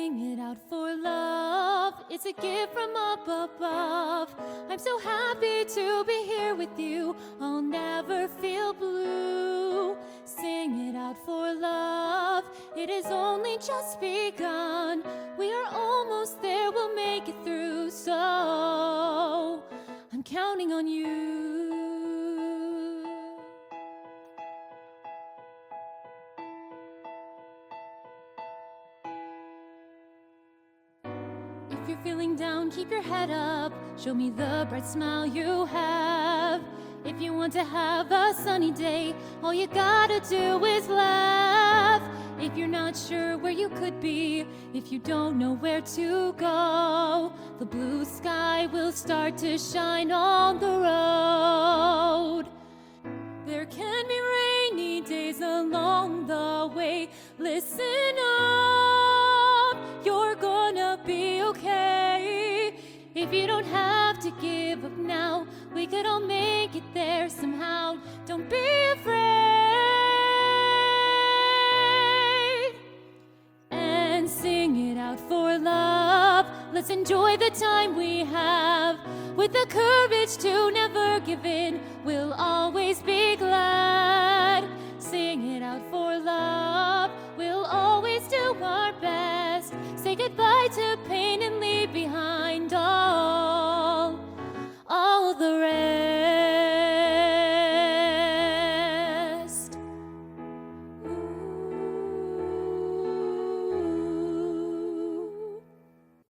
Sing it out for love. It's a gift from up above. I'm so happy to be here with you. I'll never feel blue. Sing it out for love. It has only just begun. We are almost there. We'll make it through. So I'm counting on you. If you're feeling down, keep your head up. Show me the bright smile you have. If you want to have a sunny day, all you gotta do is laugh. If you're not sure where you could be, if you don't know where to go, the blue sky will start to shine on the road. There can be rainy days along the way. Listen up, you're gonna be okay. If you don't have to give up now, we could all make it there somehow. Don't be afraid. And sing it out for love. Let's enjoy the time we have. With the courage to never give in, we'll always be glad. Sing it out for love. We'll always do our best. Say goodbye to pain and leave behind all